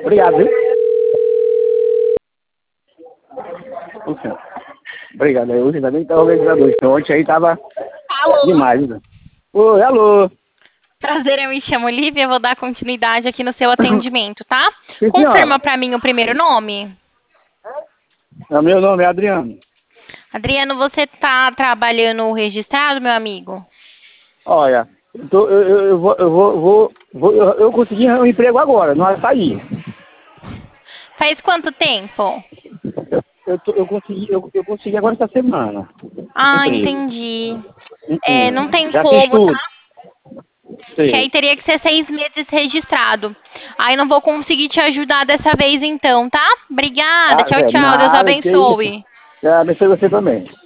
Obrigado, viu? Puxa, obrigado. Eu ainda bem que tá organizador. Então, ontem aí tava Alô? demais, né? Oi, alô. Prazer, eu me chamo Lívia, eu vou dar continuidade aqui no seu atendimento, tá? Sim, Confirma senhora. pra mim o primeiro nome. Meu nome é Adriano. Adriano, você tá trabalhando registrado, meu amigo? Olha, eu consegui um emprego agora, não saí. Faz quanto tempo? Eu consegui agora essa semana. Ah, Emprego. entendi. É, não tem Já fiz como, tá? tudo. Que aí Sei. teria que ser 6 meses registrado. Aí não vou conseguir te ajudar dessa vez então, tá? Obrigada, Ah, tchau, tchau, Deus nada, que isso. abençoe. Abençoe você também.